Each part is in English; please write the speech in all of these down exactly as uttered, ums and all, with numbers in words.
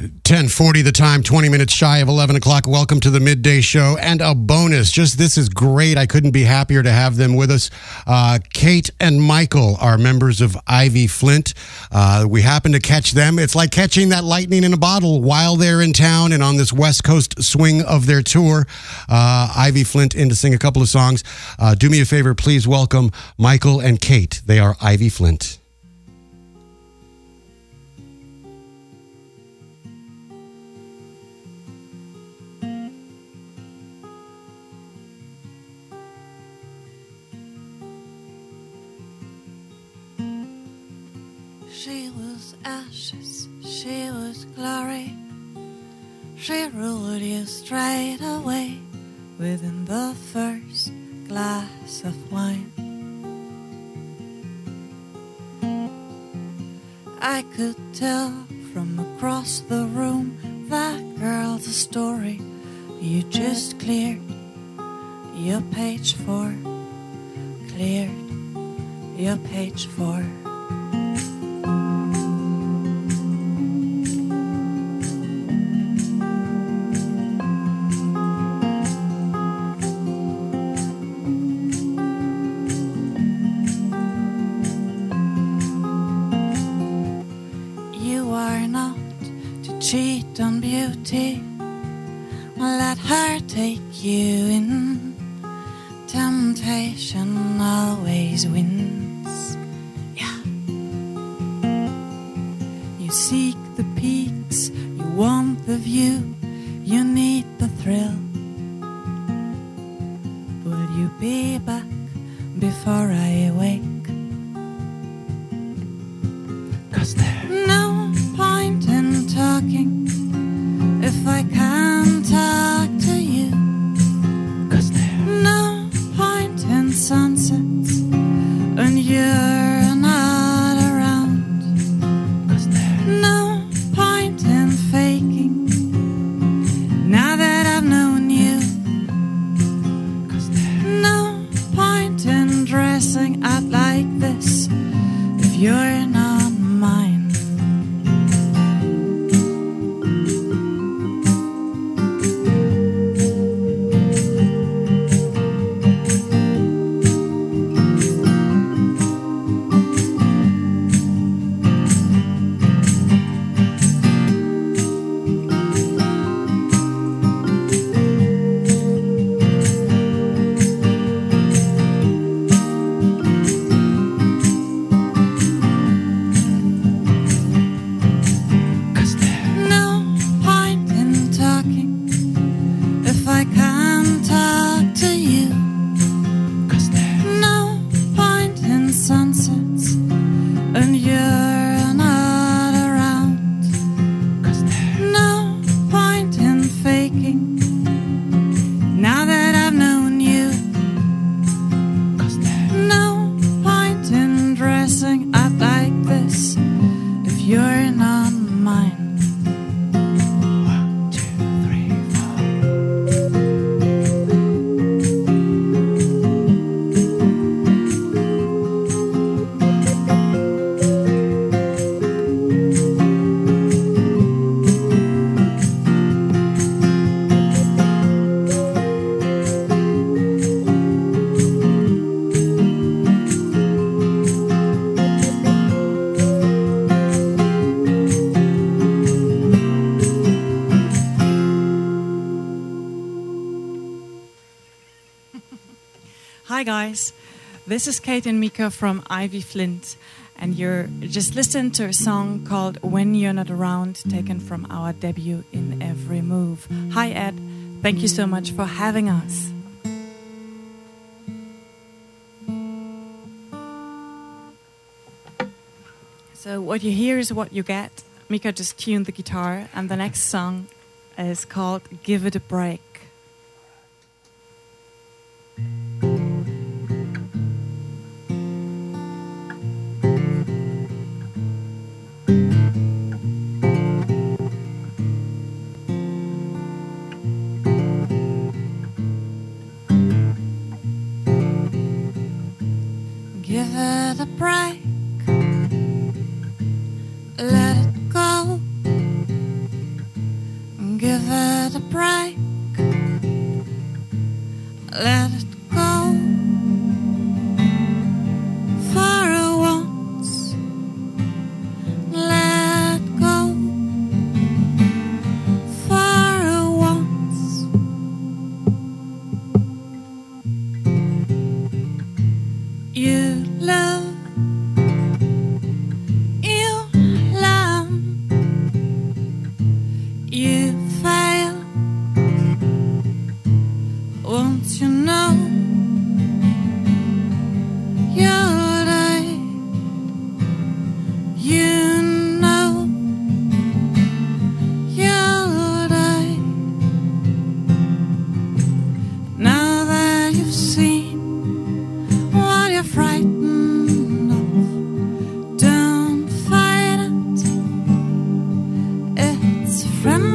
ten forty the time, twenty minutes shy of eleven o'clock. Welcome to the Midday Show. And a bonus, just this is great. I couldn't be happier to have them with us. Uh, Kate and Michael are members of Ivy Flint. Uh, we happen to catch them. It's like catching that lightning in a bottle while they're in town and on this West Coast swing of their tour. Uh, Ivy Flint in to sing a couple of songs. Uh, do me a favor, please welcome Michael and Kate. They are Ivy Flint. She was ashes, she was glory. She ruled you straight away within the first glass of wine. I could tell from across the room that girl's a story you just cleared your page for, cleared your page for. Cheat on beauty, let her take you in. Temptation always wins. Yeah. You seek the peaks, you want the view, you need the thrill. Will you be back before I awake? 'Cause there's no point in talking if I can't talk to you. 'Cause there's no point in sunsets when you're not around. 'Cause there's no point in faking now that I've known you. 'Cause there's no point in dressing up like this if you're not mine. Hi guys, this is Kate and Mika from Ivy Flint, and you're just listening to a song called When You're Not Around, taken from our debut In Every Move. Hi Ed, thank you so much for having us. So what you hear is what you get. Mika just tuned the guitar, and the next song is called Give It a Break. Give it a break, let it go. let it go. For a once, let go. For a once, you love. You fail, won't you know you'll die? You know you'll die. Now that you've seen what you're frightened of, don't fight it. It's friendly.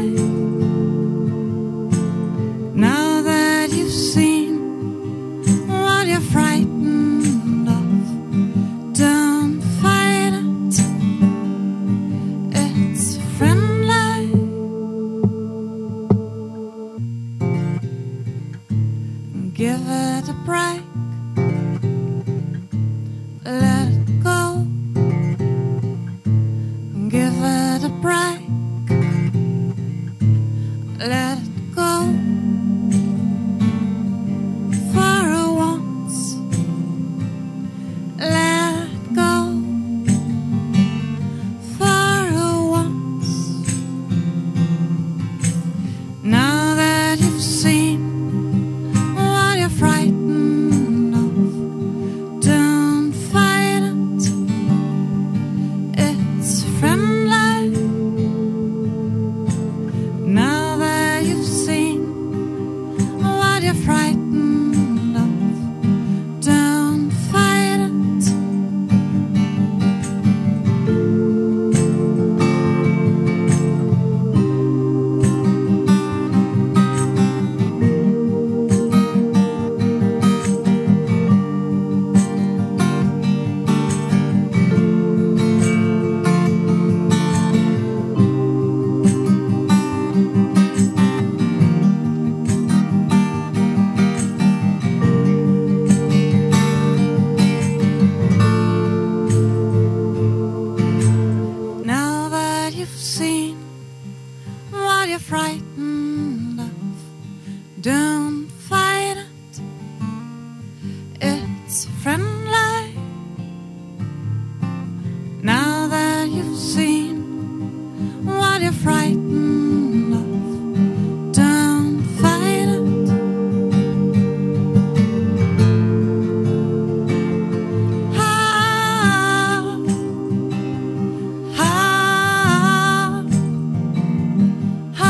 Now that you've seen what you're frightened of, don't fight it. It's friendly. Give it a break. Let it go. Give it a break. Let it go. For a once, let it go. For a once. Now that you've seen what you're frightened of, don't fight it. It's friendly. Now that you've seen what you're frightened of, don't fight it. Now that you've seen what you're frightened of, don't fight it. It's friendly. Now that you've seen what you're frightened of, don't fight it. Ah, ah, ah,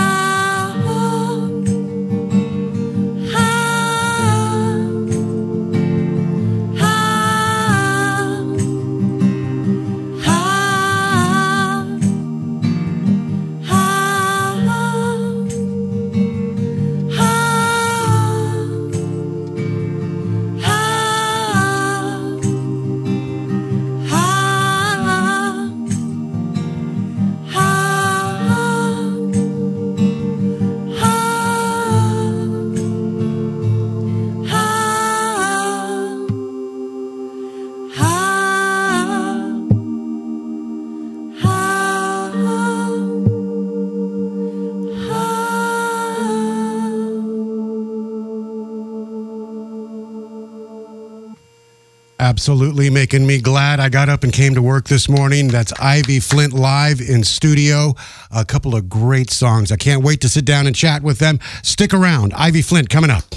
Absolutely making me glad I got up and came to work this morning. That's Ivy Flint live in studio. A couple of great songs. I can't wait to sit down and chat with them. Stick around. Ivy Flint coming up.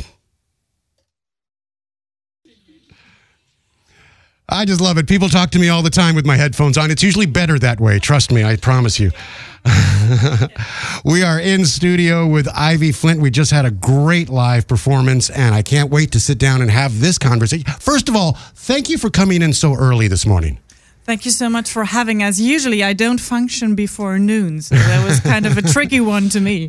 I just love it. People talk to me all the time with my headphones on. It's usually better that way. Trust me, I promise you. We are in studio with Ivy Flint. We just had a great live performance, and I can't wait to sit down and have this conversation. First of all, thank you for coming in so early this morning. Thank you so much for having us. Usually I don't function before noon, so that was kind of a tricky one to me.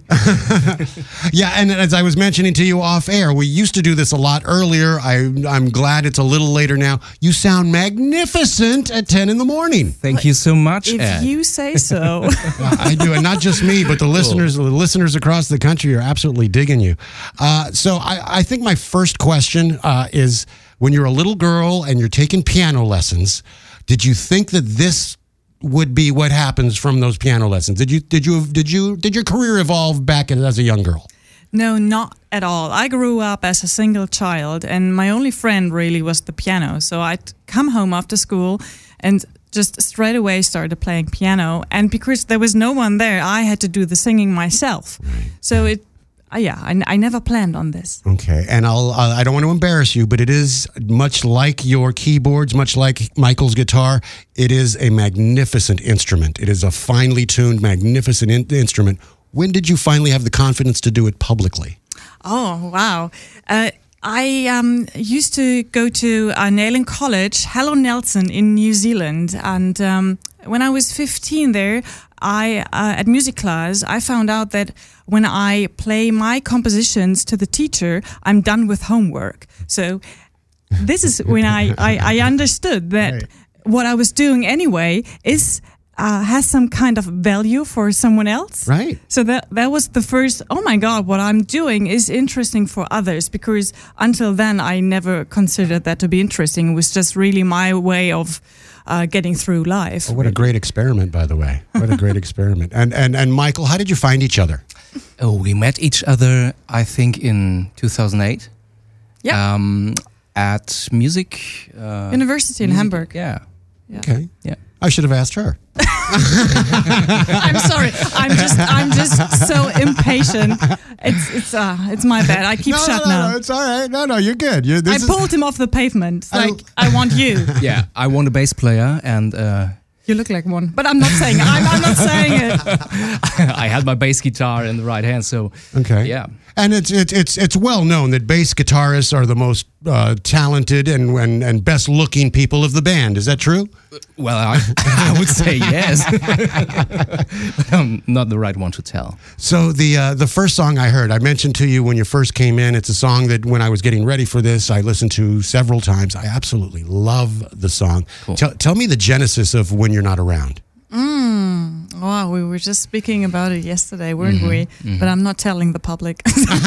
Yeah, and as I was mentioning to you off air, we used to do this a lot earlier. I, I'm glad it's a little later now. You sound magnificent at ten in the morning. Thank you so much, If Ed. you say so. I do, and not just me, but the listeners, the listeners across the country are absolutely digging you. Uh, so I, I think my first question uh, is, when you're a little girl and you're taking piano lessons, did you think that this would be what happens from those piano lessons? Did you did you did you did your career evolve back as a young girl? No, not at all. I grew up as a single child, and my only friend really was the piano. So I'd come home after school and just straight away started playing piano. And because there was no one there, I had to do the singing myself. Right. So it, uh, yeah, I, I never planned on this. Okay, and I'll uh, I don't want to embarrass you, but it is much like your keyboards, much like Michael's guitar. It is a magnificent instrument. It is a finely tuned, magnificent in- instrument. When did you finally have the confidence to do it publicly? Oh, wow. Uh, I um, used to go to uh, Nayland College, Hello Nelson in New Zealand. And um, when I was fifteen there, I uh, at music class, I found out that when I play my compositions to the teacher, I'm done with homework. So this is when I, I, I understood that right. what I was doing anyway is... Uh, has some kind of value for someone else. Right. So that that was the first, oh my God, what I'm doing is interesting for others, because until then I never considered that to be interesting. It was just really my way of uh, getting through life. Oh, what a great experiment, by the way. What a great experiment. And, and, and Michael, how did you find each other? Oh, we met each other, I think, in two thousand eight. Yeah. Um, at music... Uh, University in music, Hamburg. Yeah. yeah. Okay. Yeah. I should have asked her. I'm sorry. I'm just I'm just so impatient. It's it's uh it's my bad. I keep no, shut no, no, now. No, it's all right. No, no, you're good. You're, I this pulled is... him off the pavement. I- Like I want you. Yeah, I want a bass player, and uh, You look like one, but I'm not saying it. I'm, I'm not saying it. I had my bass guitar in the right hand, so Okay. yeah. And it's it's it's it's well known that bass guitarists are the most uh, talented and, and and best looking people of the band. Is that true? Well, I, I would say yes, but I'm not the right one to tell. So the uh, the first song I heard, I mentioned to you when you first came in. It's a song that when I was getting ready for this, I listened to several times. I absolutely love the song. Cool. Tell, tell me the genesis of When You're Not Around. Mm. Wow, we were just speaking about it yesterday, weren't Mm-hmm, we? mm-hmm. But I'm not telling the public.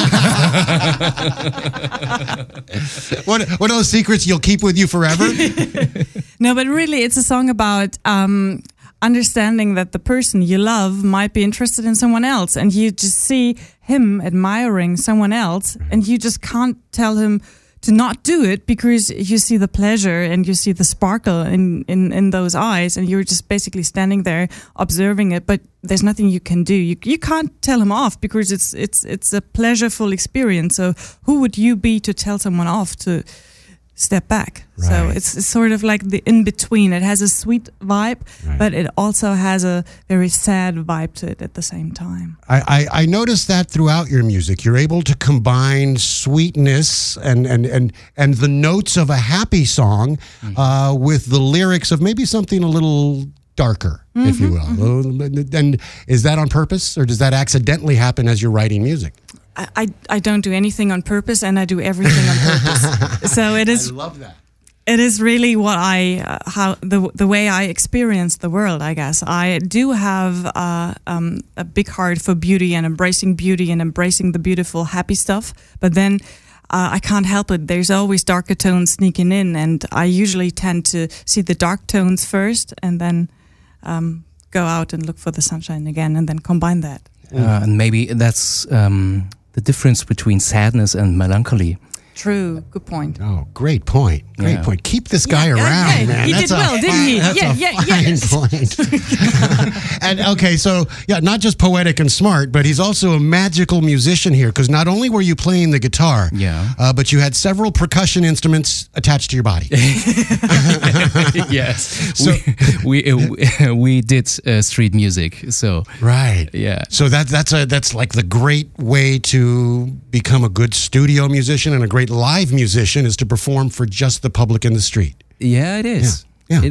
What what are those secrets you'll keep with you forever? No, but really, it's a song about um, understanding that the person you love might be interested in someone else, and you just see him admiring someone else, and you just can't tell him to not do it because you see the pleasure and you see the sparkle in, in, in those eyes, and you're just basically standing there observing it, but there's nothing you can do. You you can't tell him off because it's it's it's a pleasureful experience. So who would you be to tell someone off to step back? So Right. it's, it's sort of like the in-between. It has a sweet vibe, Right. but it also has a very sad vibe to it at the same time. I, I, I noticed that throughout your music. You're able to combine sweetness and, and, and, and the notes of a happy song Mm-hmm. uh, with the lyrics of maybe something a little darker, Mm-hmm, if you will. And is that on purpose, or does that accidentally happen as you're writing music? I, I, I don't do anything on purpose, and I do everything on purpose. So it is love that. it is really what I uh, how the the way I experience the world. I guess I do have uh, um, a big heart for beauty and embracing beauty and embracing the beautiful, happy stuff. But then uh, I can't help it. There's always darker tones sneaking in, and I usually tend to see the dark tones first, and then um, go out and look for the sunshine again, and then combine that. Uh, and maybe that's um, the difference between sadness and melancholy. True. Good point. Oh, great point. Great Yeah. point. Keep this guy Yeah, around, okay. man. He That's did a well, didn't fine- he? That's Yeah, a yeah, fine yes. point. And okay, so yeah, not just poetic and smart, but he's also a magical musician here, because not only were you playing the guitar, Yeah. uh, but you had several percussion instruments attached to your body. Yes, So- we we, uh, we did uh, street music, so Right. yeah. So that that's a that's like the great way to become a good studio musician and a great live musician is to perform for just the public in the street. Yeah, it is. Yeah, yeah. It is.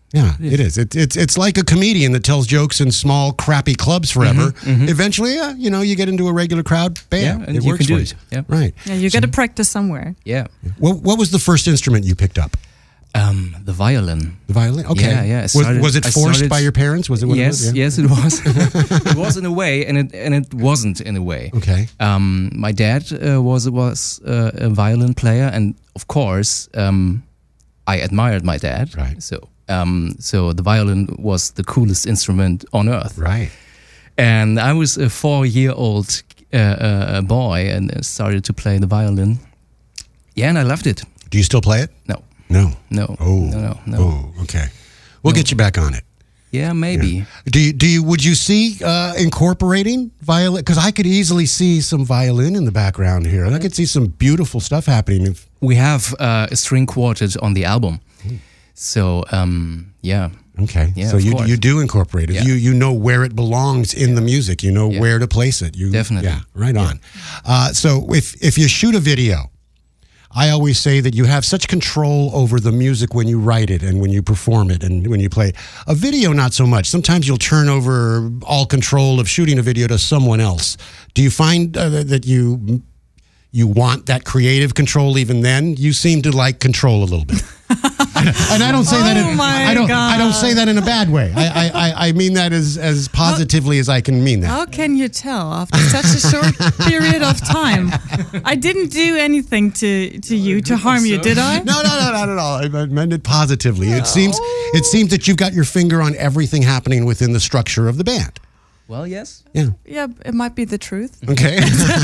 Yeah, it is. It, it's it's like a comedian that tells jokes in small, crappy clubs forever. Mm-hmm, mm-hmm. Eventually, yeah, you know, you get into a regular crowd, bam, Yeah, and it you works can do for it. you. Yeah. Right. Yeah, you got to practice somewhere. Yeah. What, what was the first instrument you picked up? Um, the violin. The violin? Okay. Yeah, yeah. I Was, started- was it I forced started- by your parents? Was it one Yes, of those? Yeah. yes, it was. It was in a way, and it and it wasn't in a way. Okay. Um, my dad uh, was was uh, a violin player, and of course, um, I admired my dad. Right. So, um, so the violin was the coolest instrument on earth. Right. And I was a four-year-old uh, uh, boy and started to play the violin. Yeah, and I loved it. Do you still play it? No, No. no, Oh. no, no, no. Oh, okay. We'll get you back on it. Yeah, maybe. Do you, do you, would you see uh, incorporating violin? Because I could easily see some violin in the background here. And I could see some beautiful stuff happening. If, We have uh, a string quartet on the album. So, um, yeah. okay. Yeah, so of you, course. you do incorporate it. Yeah. You, you know where it belongs in the music. You know Yeah. where to place it. You, Definitely. Yeah, right on. Uh, so if, if you shoot a video, I always say that you have such control over the music when you write it and when you perform it and when you play it. A video, not so much. Sometimes you'll turn over all control of shooting a video to someone else. Do you find uh, that you you want that creative control even then? You seem to like control a little bit. And I don't say that. Oh In, my I don't. God. I don't say that in a bad way. I, I, I, I mean that as as positively as I can mean that. How can you tell after such a short period of time? I didn't do anything to, to you to harm you, did I? No, no, no, not at all. I meant it positively. It seems it seems that you've got your finger on everything happening within the structure of the band. Well, yes. Yeah. Yeah, it might be the truth. Okay.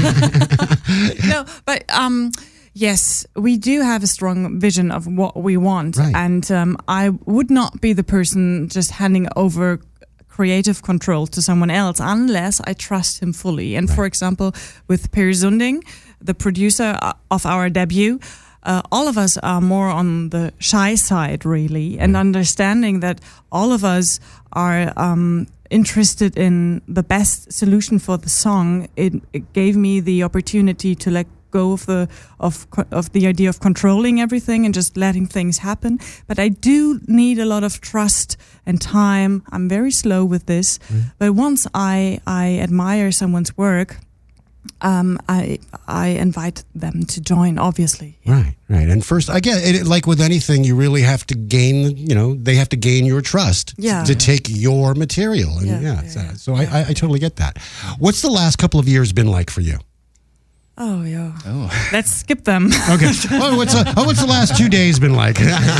No, but um, yes, we do have a strong vision of what we want, Right. and um, I would not be the person just handing over creative control to someone else unless I trust him fully. And for example, with Per Sunding, the producer of our debut, uh, all of us are more on the shy side, really, and understanding that all of us are um, interested in the best solution for the song. It, it gave me the opportunity to let go of the of co- of the idea of controlling everything and just letting things happen. But I do need a lot of trust and time. I'm very slow with this, but once I I admire someone's work, um, I I invite them to join. Obviously, Right, right. And first, I get it. Like with anything, you really have to gain. You know, they have to gain your trust Yeah. to take your material. And yeah, Yeah, yeah, so, yeah. so I, I, I totally get that. What's the last couple of years been like for you? Oh yeah. Oh. Let's skip them. Okay. oh, what's the, oh, what's the last two days been like?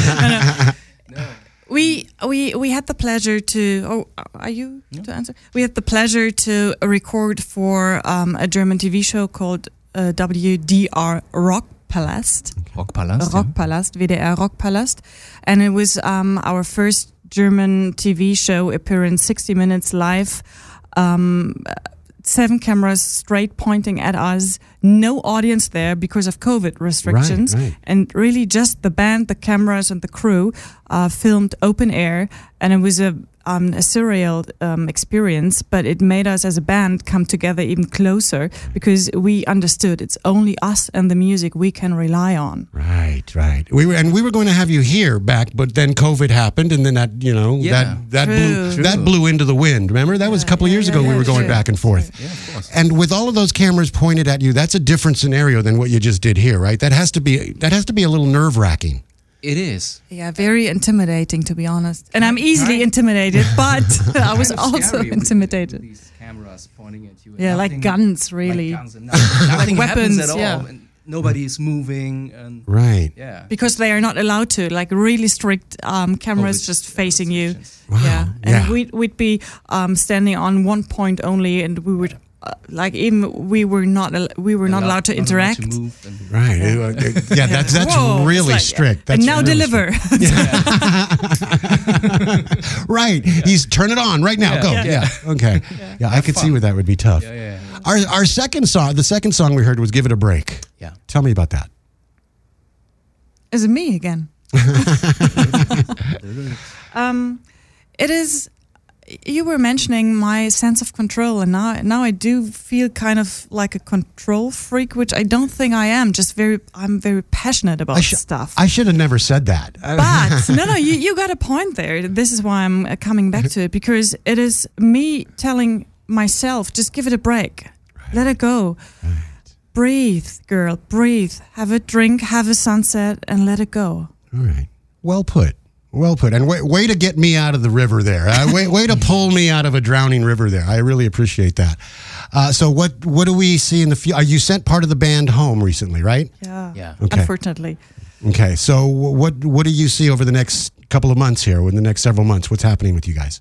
We we we had the pleasure to. Oh, are you to answer? We had the pleasure to record for um, a German T V show called uh, W D R Rockpalast. Rockpalast. yeah. Rockpalast, W D R Rockpalast, and it was um, our first German T V show appearance, sixty minutes live. Um, Seven cameras straight pointing at us, no audience there because of COVID restrictions, right. and really just the band, the cameras, and the crew uh, filmed open air, and it was a um, a surreal um, experience. But it made us as a band come together even closer because we understood it's only us and the music we can rely on. Right, right. We were, and we were going to have you here back, but then COVID happened, and then that, you know, Yeah. that that blew True. that blew into the wind. Remember, that was a couple of yeah, years yeah, ago. we yeah, were going sure. back and forth. Yeah, of course. And with all of those cameras pointed at you, that's a different scenario than what you just did here, right? That has to be that has to be a little nerve wracking. It is. Yeah, very intimidating, to be honest. And I'm easily Right. intimidated, but I was Kind of also scary with- intimidated. with These cameras pointing at you. and Yeah, like nothing- guns, really. Like guns and nothing, nothing weapons, happens at yeah. all. And nobody is moving. And Right. yeah. Because they are not allowed to, like really strict um, cameras COVID just facing you. restrictions. Wow. Yeah, and Yeah. we'd, we'd be um, standing on one point only, and we would uh, like even we were not al- we were not allowed to not interact. to move and- Right. Uh, uh, Yeah, that's that's Whoa, it's really like, strict. That's and now really deliver. strict. Right. He's turn it on right now. Yeah. Go. Yeah. Yeah. Okay. Yeah, I could see where that would be tough. Yeah, yeah, yeah. Our our second song, the second song we heard was "Give It a Break." Yeah. Tell me about that. Is it me again? um, it is you were mentioning my sense of control, and now now I do feel kind of like a control freak, which I don't think I am. Just very, I'm very passionate about I sh- stuff. I should have never said that. But no, no, you, you got a point there. This is why I'm uh, coming back to it, because it is me telling myself, just give it a break, right. Let it go, right. Breathe, girl, breathe. Have a drink, have a sunset, and let it go. All right, well put. Well put. And way, way to get me out of the river there. Uh, way, way to pull me out of a drowning river there. I really appreciate that. Uh, so what what do we see in the future? You sent part of the band home recently, right? Yeah. Yeah. Okay. Unfortunately. Okay. So what what do you see over the next couple of months here, in the next several months? What's happening with you guys?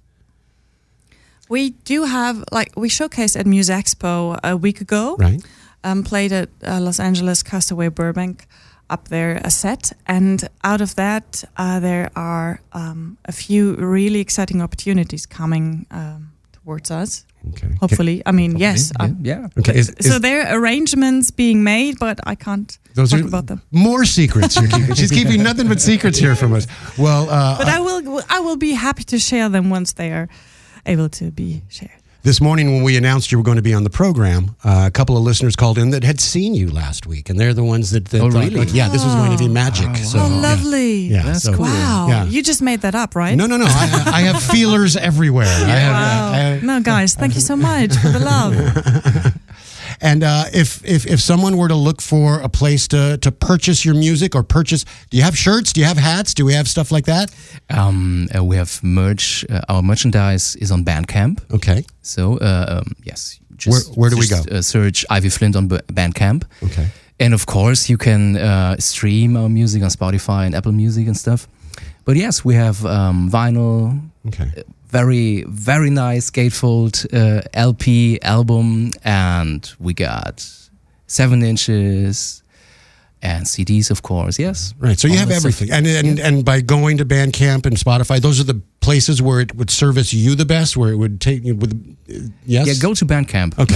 We do have, like, we showcased at Muse Expo a week ago. Right. Um, played at uh, Los Angeles Castaway Burbank. Up there a set, and out of that uh, there are um, a few really exciting opportunities coming um, towards us. Okay. Hopefully, I mean, Hopefully, yes. Yeah. um, yeah. Okay. Is, is, so there are arrangements being made, but I can't those talk are about them. More secrets you're keeping. She's keeping nothing but secrets here from us. Well, uh, But I will, I will be happy to share them once they are able to be shared. This morning when we announced you were going to be on the program, uh, a couple of listeners called in that had seen you last week, and they're the ones that, that Oh, thought, really? like, yeah, this was going to be magic. Oh, So, Oh, yeah. lovely. Yeah, That's so- cool. Wow. Yeah. You just made that up, right? No, no, no. I, I have feelers everywhere. I have, Wow. I have- No, guys, thank you so much for the love. And uh, if, if if someone were to look for a place to, to purchase your music or purchase, do you have shirts? Do you have hats? Do we have stuff like that? Um, uh, we have merch. Uh, our merchandise is on Bandcamp. Okay. So uh, um, yes, just, Where- where do we just, go? Uh, search Ivy Flint on B- Bandcamp. Okay. And of course, you can uh, stream our music on Spotify and Apple Music and stuff. But yes, we have um, vinyl, Okay. very, very nice gatefold uh, L P album, and we got seven inches and C Ds, of course. Yes, Right. So you All have that stuff. everything. And and, and by going to Bandcamp and Spotify, those are the places where it would service you the best, where it would take you with, uh, yes? Yeah, go to Bandcamp. Okay.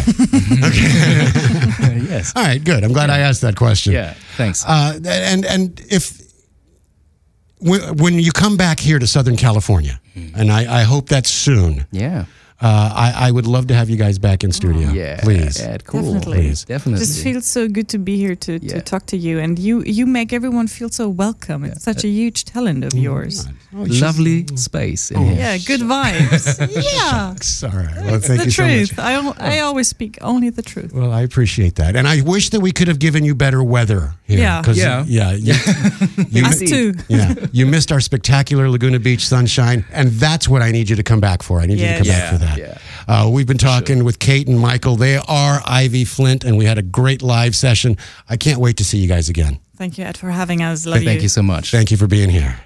okay. Yes. All right, good. I'm glad I asked that question. Yeah. Thanks. Uh, and and if when when you come back here to Southern California, and I, I hope that's soon, yeah. uh, I, I would love to have you guys back in studio. Yeah. Please. Yeah, cool. Definitely. Please. Definitely. Just feels so good to be here to, Yeah. to talk to you, and you you make everyone feel so welcome. It's such a huge talent of yours. Oh, it's just- Lovely space in Oh. here. Yeah, good vibes. Yeah, Shucks. All right. Well, thank the you so truth. much. I al- I always speak only the truth. Well, I appreciate that, and I wish that we could have given you better weather here. Yeah. 'cause, Yeah. yeah, you, you, Us too. yeah. You missed our spectacular Laguna Beach sunshine, and that's what I need you to come back for. I need you to Yes. come Yeah, back for that. yeah. Uh, we've been talking with Kate and Michael. They are Ivy Flint, and we had a great live session. I can't wait to see you guys again. Thank you, Ed, for having us. Love Thank you so much. Thank you for being here.